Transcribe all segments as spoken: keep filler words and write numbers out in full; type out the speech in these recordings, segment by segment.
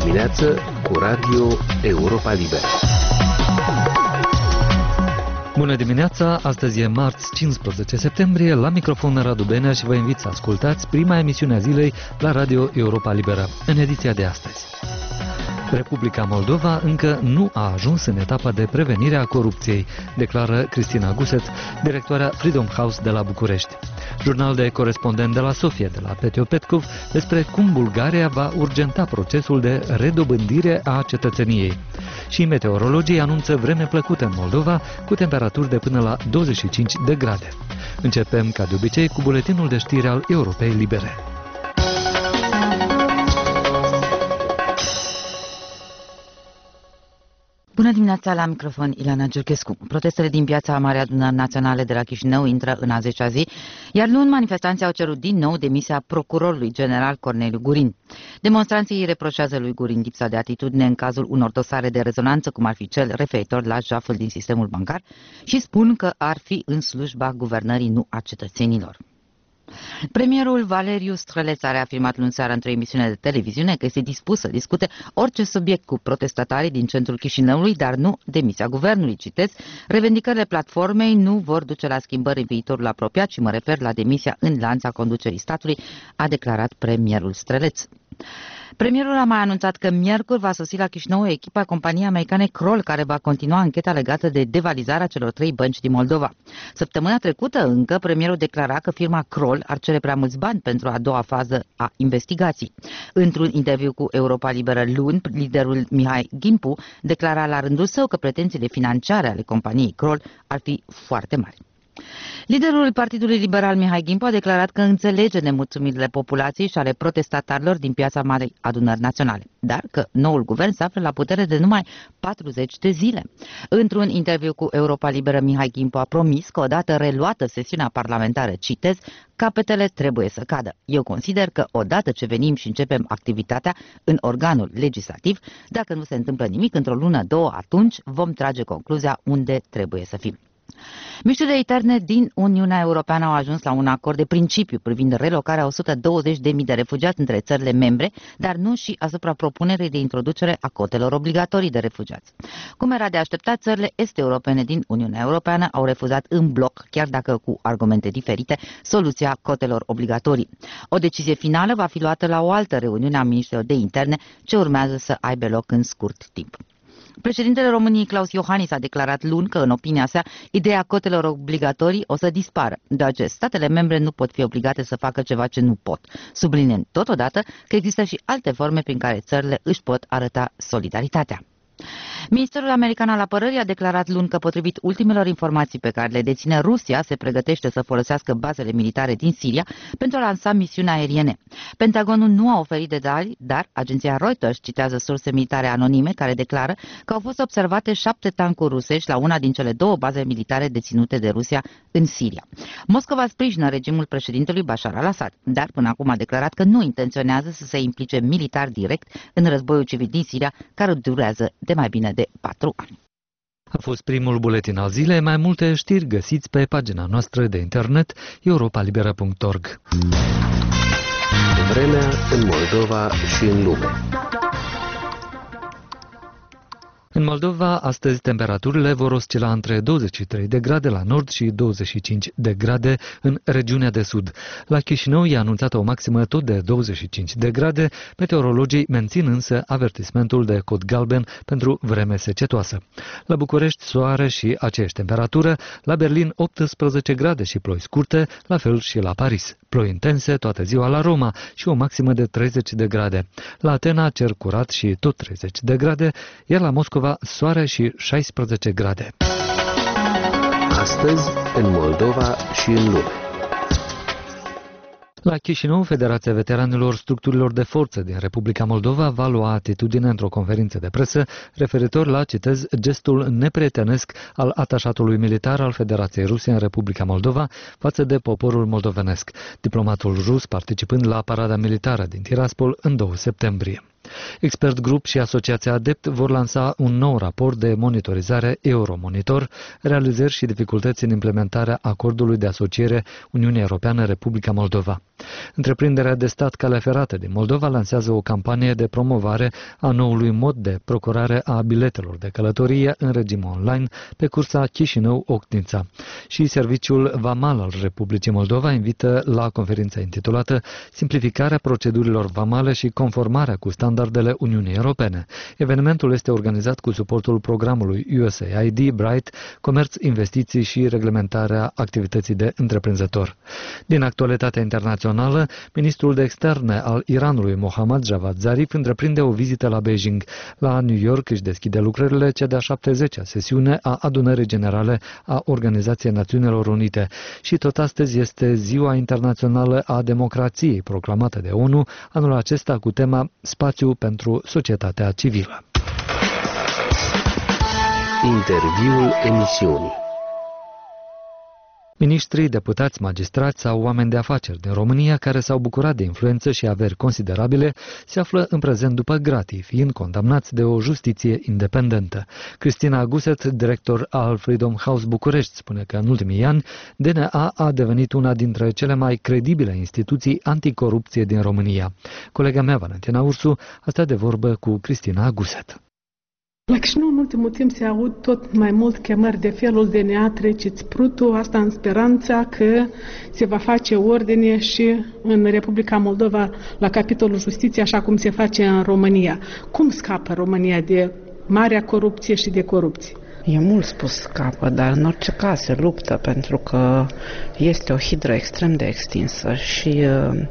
dimineață cu Radio Europa Liberă. Bună dimineața! Astăzi e marți, cincisprezece septembrie, la microfon Radu Benea și vă invit să ascultați prima emisiune a zilei la Radio Europa Liberă, în ediția de astăzi. Republica Moldova încă nu a ajuns în etapa de prevenire a corupției, declară Cristina Guset, directoarea Freedom House de la București. Jurnal de corespondent de la Sofia, de la Petio Petkov, despre cum Bulgaria va urgenta procesul de redobândire a cetățeniei. Și meteorologii anunță vreme plăcută în Moldova, cu temperaturi de până la douăzeci și cinci de grade. Începem, ca de obicei, cu buletinul de știri al Europei Libere. Bună dimineața, la microfon Ilana Giurchescu. Protestele din piața Marea Adunări Naționale de la Chișinău intră în a zecea zi, iar luni manifestanții au cerut din nou demisia procurorului general Corneliu Gurin. Demonstranții îi reproșează lui Gurin lipsa de atitudine în cazul unor dosare de rezonanță, cum ar fi cel referitor la jaful din sistemul bancar, și spun că ar fi în slujba guvernării, nu a cetățenilor. Premierul Valeriu Străleț a reafirmat luni seara într-o emisiune de televiziune că este dispus să discute orice subiect cu protestatarii din centrul Chișinăului, dar nu demisia guvernului. Citez, revendicările platformei nu vor duce la schimbări în viitorul apropiat și mă refer la demisia în lanța conducerii statului, a declarat premierul Străleț. Premierul a mai anunțat că miercuri va sosi la Chișinău echipa companiei americane Kroll, care va continua ancheta legată de devalizarea celor trei bănci din Moldova. Săptămâna trecută încă, premierul declara că firma Kroll ar cere prea mulți bani pentru a doua fază a investigației. Într-un interviu cu Europa Liberă luni, liderul Mihai Gimpu declara la rândul său că pretențiile financiare ale companiei Kroll ar fi foarte mari. Liderul Partidului Liberal Mihai Gimpu a declarat că înțelege nemulțumirile populației și ale protestatarilor din piața Marei Adunări Naționale, dar că noul guvern se află la putere de numai patruzeci de zile. Într-un interviu cu Europa Liberă, Mihai Gimpu a promis că odată reluată sesiunea parlamentară, citez, capetele trebuie să cadă. Eu consider că odată ce venim și începem activitatea în organul legislativ, dacă nu se întâmplă nimic într-o lună, două, atunci vom trage concluzia unde trebuie să fim. Miștile interne din Uniunea Europeană au ajuns la un acord de principiu privind relocarea o sută douăzeci de mii de refugiați între țările membre, dar nu și asupra propunerii de introducere a cotelor obligatorii de refugiați. Cum era de așteptat, țările est-europene din Uniunea Europeană au refuzat în bloc, chiar dacă cu argumente diferite, soluția cotelor obligatorii. O decizie finală va fi luată la o altă reuniune a ministrilor de interne, ce urmează să aibă loc în scurt timp. Președintele României, Klaus Iohannis, a declarat luni că, în opinia sa, ideea cotelor obligatorii o să dispară, deoarece statele membre nu pot fi obligate să facă ceva ce nu pot, subliniind totodată că există și alte forme prin care țările își pot arăta solidaritatea. Ministerul American al Apărării a declarat luni că, potrivit ultimelor informații pe care le deține Rusia, se pregătește să folosească bazele militare din Siria pentru a lansa misiuni aeriene. Pentagonul nu a oferit detalii, dar agenția Reuters citează surse militare anonime care declară că au fost observate șapte tancuri rusești la una din cele două baze militare deținute de Rusia în Siria. Moscova sprijină regimul președintelui Bashar al-Assad, dar până acum a declarat că nu intenționează să se implice militar direct în războiul civil din Siria, care durează de mai bine de patru ani. A fost primul buletin al zilei. Mai multe știri găsiți pe pagina noastră de internet europa liberă punct org. Vremea în Moldova și în lume. În Moldova, astăzi, temperaturile vor oscila între douăzeci și trei de grade la nord și douăzeci și cinci de grade în regiunea de sud. La Chișinău e anunțată o maximă tot de douăzeci și cinci de grade, meteorologii mențin însă avertismentul de cod galben pentru vreme secetoasă. La București, soare și aceeași temperatură, la Berlin optsprezece grade și ploi scurte, la fel și la Paris. Ploi intense toată ziua la Roma și o maximă de treizeci de grade. La Atena, cer curat și tot treizeci de grade, iar la Moscova, soare și șaisprezece grade. Astăzi, în Moldova și în lume. La Chișinău, Federația Veteranilor Structurilor de Forță din Republica Moldova va lua atitudine într-o conferință de presă referitor la, citez, gestul neprietenesc al atașatului militar al Federației Ruse în Republica Moldova față de poporul moldovenesc, diplomatul rus participând la parada militară din Tiraspol în doi septembrie. Expert Grup și Asociația Adept vor lansa un nou raport de monitorizare Euromonitor, realizări și dificultăți în implementarea acordului de asociere Uniunea Europeană-Republica Moldova. Întreprinderea de stat Calea Ferată din Moldova lansează o campanie de promovare a noului mod de procurare a biletelor de călătorie în regim online pe cursa Chișinău-Ocnița. Și Serviciul Vamal al Republicii Moldova invită la conferința intitulată Simplificarea procedurilor vamale și conformarea cu standardele Uniunii Europene. Evenimentul este organizat cu suportul programului U S A I D, Bright, Comerț, Investiții și Reglementarea activității de întreprinzător. Din actualitatea internațională, ministrul de externe al Iranului, Mohammad Javad Zarif, întreprinde o vizită la Beijing. La New York își deschide lucrările cea de-a șaptezecea sesiune a Adunării Generale a Organizației Națiunilor Unite. Și tot astăzi este Ziua Internațională a Democrației, proclamată de ONU, anul acesta cu tema Spațiu pentru societatea civilă. Interviul emisiunii. Miniștrii, deputați, magistrați sau oameni de afaceri din România care s-au bucurat de influență și averi considerabile se află în prezent după gratii, fiind condamnați de o justiție independentă. Cristina Guset, director al Freedom House București, spune că în ultimii ani D N A a devenit una dintre cele mai credibile instituții anticorupție din România. Colega mea, Valentina Ursu, a stat de vorbă cu Cristina Guset. La Chișinău, în ultimul timp, se aud tot mai mult chemări de felul D N A treceți prutul, asta în speranța că se va face ordine și în Republica Moldova la capitolul justiție, așa cum se face în România. Cum scapă România de marea corupție și de corupție? E mult spus scapă, dar în orice caz se luptă, pentru că este o hidră extrem de extinsă și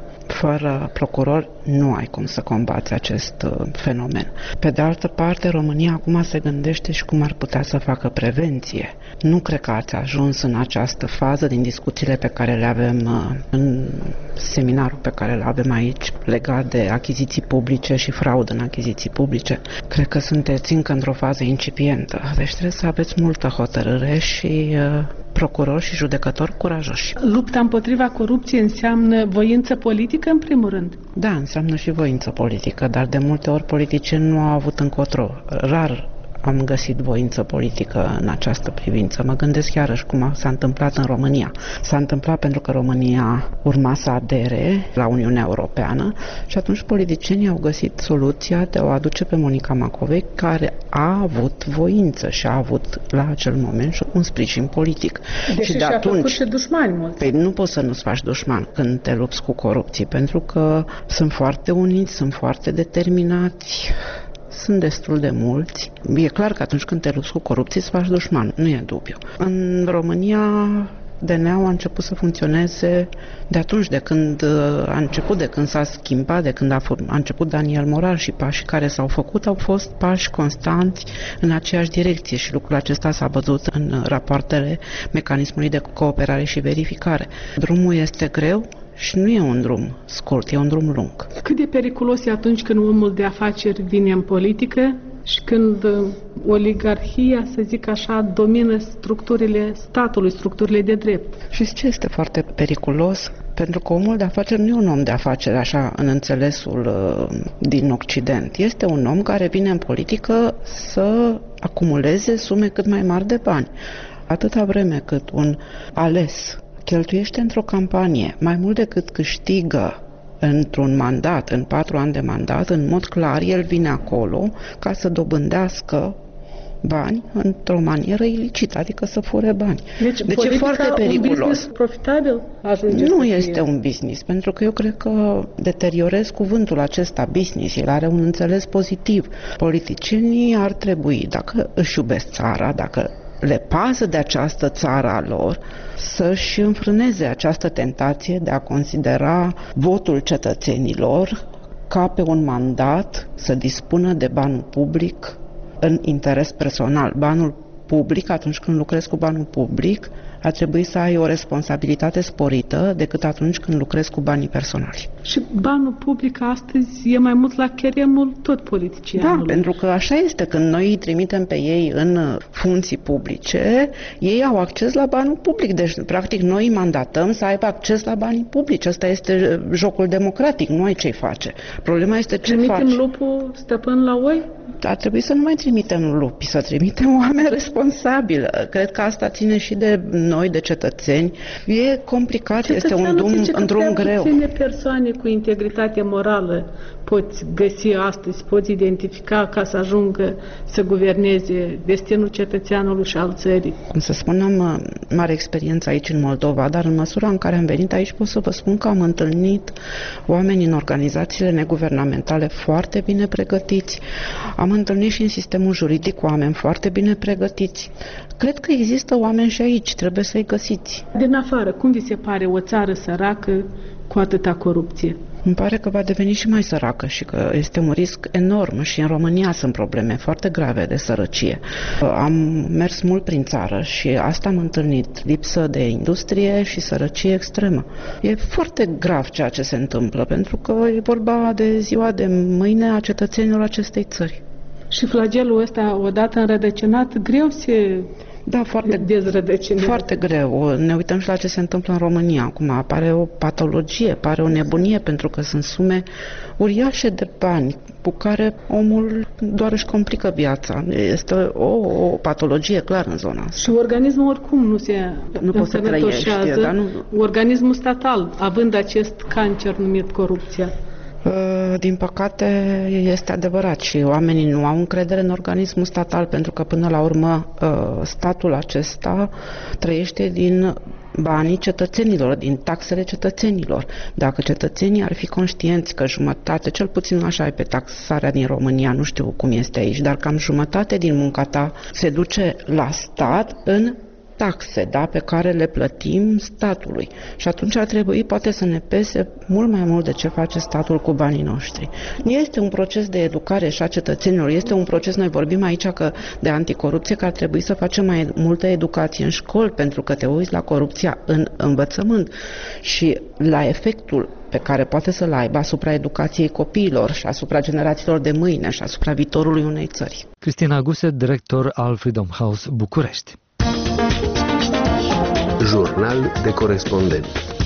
fără procurori nu ai cum să combați acest fenomen. Pe de altă parte, România acum se gândește și cum ar putea să facă prevenție. Nu cred că ați ajuns în această fază din discuțiile pe care le avem în seminarul pe care îl avem aici legat de achiziții publice și fraudă în achiziții publice. Cred că sunteți încă într-o fază incipientă. Deci trebuie să aveți multă hotărâre și uh, procurori și judecători curajoși. Lupta împotriva corupției înseamnă voință politică, în primul rând? Da, înseamnă și voință politică, dar de multe ori politicieni nu au avut încotro. Rar am găsit voință politică în această privință. Mă gândesc iarăși cum s-a întâmplat în România. S-a întâmplat pentru că România urma să adere la Uniunea Europeană și atunci politicienii au găsit soluția de a o aduce pe Monica Macovei, care a avut voință și a avut la acel moment și un sprijin politic. Deși și de și-a atunci, făcut și dușmani mulți. Păi nu poți să nu-ți faci dușman când te lupți cu corupții, pentru că sunt foarte uniți, sunt foarte determinați. Sunt destul de mulți. E clar că atunci când te lupți cu corupție îți faci dușman, nu e dubiu. În România D N A-ul a început să funcționeze de atunci, de când a început, de când s-a schimbat, de când a, a început Daniel Moral, și pașii care s-au făcut au fost pași constanți în aceeași direcție și lucrul acesta s-a văzut în rapoartele mecanismului de cooperare și verificare. Drumul este greu și nu e un drum scurt, e un drum lung. Cât de periculos e atunci când omul de afaceri vine în politică și când oligarhia, să zic așa, domină structurile statului, structurile de drept? Și ce este foarte periculos? Pentru că omul de afaceri nu e un om de afaceri așa în înțelesul uh, din Occident. Este un om care vine în politică să acumuleze sume cât mai mari de bani. Atâta vreme cât un ales cheltuiește într-o campanie mai mult decât câștigă într-un mandat, în patru ani de mandat, în mod clar, el vine acolo ca să dobândească bani într-o manieră ilicită, adică să fure bani. Deci, deci e foarte periculos. Un business profitabil ajunge Nu să este fie. un business, pentru că eu cred că deteriorez cuvântul acesta business, el are un înțeles pozitiv. Politicienii ar trebui, dacă își iubesc țara, dacă le pasă de această țară a lor, să-și înfrâneze această tentație de a considera votul cetățenilor ca pe un mandat să dispună de banul public în interes personal. Banul public, atunci când lucrezi cu banul public, ar trebui să ai o responsabilitate sporită decât atunci când lucrezi cu banii personali. Și banul public astăzi e mai mult la cheremul tot politicianului. Da, pentru că așa este. Când noi îi trimitem pe ei în funcții publice, ei au acces la banul public. Deci, practic, noi îi mandatăm să aibă acces la banii publici. Asta este jocul democratic. Nu ai ce-i face. Problema este ce Trimitem faci. lupul stăpân la oi? Ar trebui să nu mai trimitem lupi, să trimitem oameni responsabili. Cred că asta ține și de noi de cetățeni. E complicat, Cetățeanul este un drum, zice că un drum prea greu. puține persoane cu integritate morală poți găsi astăzi, poți identifica ca să ajungă să guverneze destinul cetățeanului și al țării. Cum să spun, am mare experiență aici în Moldova, dar în măsura în care am venit aici pot să vă spun că am întâlnit oameni în organizațiile neguvernamentale foarte bine pregătiți. Am întâlnit și în sistemul juridic oameni foarte bine pregătiți. Cred că există oameni și aici, trebuie să-i găsiți. Din afară, cum vi se pare o țară săracă cu atâta corupție? Îmi pare că va deveni și mai săracă și că este un risc enorm și în România sunt probleme foarte grave de sărăcie. Am mers mult prin țară și asta am întâlnit, lipsă de industrie și sărăcie extremă. E foarte grav ceea ce se întâmplă, pentru că e vorba de ziua de mâine a cetățenilor acestei țări. Și flagelul ăsta, odată înrădăcinat, greu se... Da, foarte, dezrădăcinează. foarte greu. Ne uităm și la ce se întâmplă în România. Acum apare o patologie, apare o nebunie, pentru că sunt sume uriașe de bani cu care omul doar își complică viața. Este o, o patologie clar în zona asta. Și organismul oricum nu se nu poate să trăiești, dar nu... organismul statal, având acest cancer numit corupția. Din păcate este adevărat și oamenii nu au încredere în organismul statal, pentru că până la urmă statul acesta trăiește din banii cetățenilor, din taxele cetățenilor. Dacă cetățenii ar fi conștienți că jumătate, cel puțin așa e pe taxarea din România, nu știu cum este aici, dar cam jumătate din munca ta se duce la stat în taxe, da, pe care le plătim statului. Și atunci ar trebui poate să ne pese mult mai mult de ce face statul cu banii noștri. Este un proces de educare și a cetățenilor, este un proces, noi vorbim aici că de anticorupție, că ar trebui să facem mai multă educație în școli, pentru că te uiți la corupția în învățământ și la efectul pe care poate să-l aibă asupra educației copiilor și asupra generațiilor de mâine și asupra viitorului unei țări. Cristina Guse, director al Freedom House București. Jurnal de corespondent.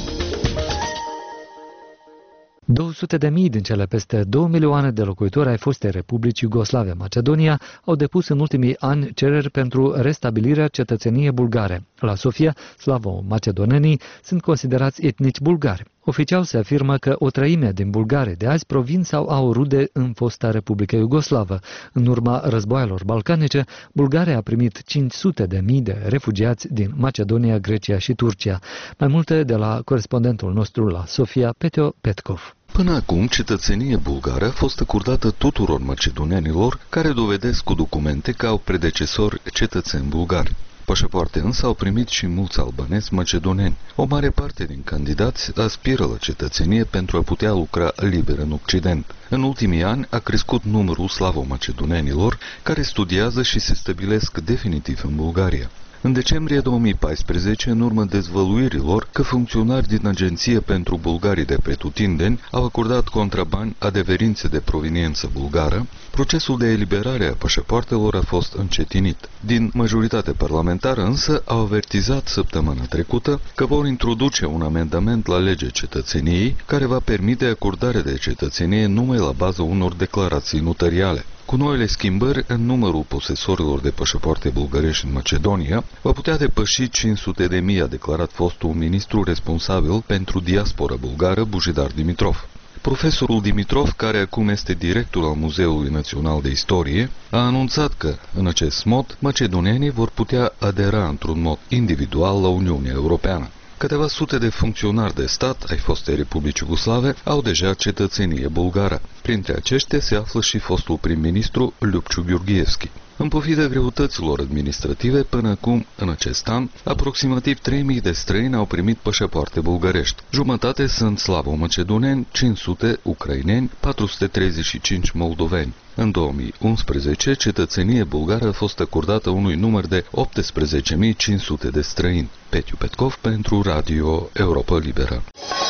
două sute de mii din cele peste două milioane de locuitori ai fostei Republici Iugoslave Macedonia au depus în ultimii ani cereri pentru restabilirea cetățeniei bulgare. La Sofia, slavo-macedonenii sunt considerați etnici bulgari. Oficial se afirmă că o treime din bulgari de azi provin sau au rude în fosta Republică Iugoslavă. În urma războaielor balcanice, Bulgaria a primit cinci sute de mii de refugiați din Macedonia, Grecia și Turcia. Mai multe de la corespondentul nostru la Sofia, Peteo Petkov. Până acum, cetățenie bulgară a fost acordată tuturor macedonenilor care dovedesc cu documente că au predecesori cetățeni bulgari. Pașapoarte însă au primit și mulți albanezi macedoneni. O mare parte din candidați aspiră la cetățenie pentru a putea lucra liber în Occident. În ultimii ani a crescut numărul slavo-macedonenilor care studiază și se stabilesc definitiv în Bulgaria. În decembrie două mii paisprezece, în urma dezvăluirilor că funcționari din Agenție pentru Bulgarii de Pretutindeni au acordat contrabani adeverințe de proveniență bulgară, procesul de eliberare a pașapoartelor a fost încetinit. Din majoritate parlamentară însă au avertizat săptămâna trecută că vor introduce un amendament la legea cetățeniei care va permite acordarea de cetățenie numai la bază unor declarații notariale. Cu noile schimbări, în numărul posesorilor de pașapoarte bulgărești în Macedonia va putea depăși cinci sute de mii, a declarat fostul ministru responsabil pentru diaspora bulgară, Bujidar Dimitrov. Profesorul Dimitrov, care acum este director al Muzeului Național de Istorie, a anunțat că, în acest mod, macedonenii vor putea adera într-un mod individual la Uniunea Europeană. Câteva sute de funcționari de stat ai fostei Republici Iugoslave au deja cetățenie bulgară. Printre aceștia se află și fostul prim-ministru Ljupciu Gheorghevski. În pofida greutăților administrative, până acum, în acest an, aproximativ trei mii de străini au primit pașapoarte bulgărești. Jumătate sunt slavo-macedoneni, cinci sute ucraineni, patru sute treizeci și cinci moldoveni. În două mii unsprezece, cetățenie bulgară a fost acordată unui număr de optsprezece mii cinci sute de străini. Peteo Petkov pentru Radio Europa Liberă.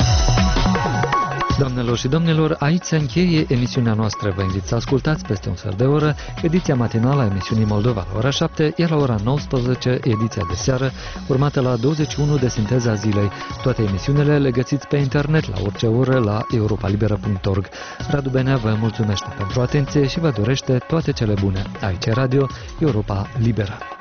Doamnelor și domnilor, aici se încheie emisiunea noastră. Vă invit să ascultați peste un sfert de oră ediția matinală a emisiunii Moldova la ora șapte, iar la ora nouăsprezece ediția de seară, urmată la douăzeci și unu de Sinteza Zilei. Toate emisiunile le găsiți pe internet la orice oră la europa libera punct org. Radu Benea vă mulțumește pentru atenție și vă dorește toate cele bune. Aici Radio Europa Liberă.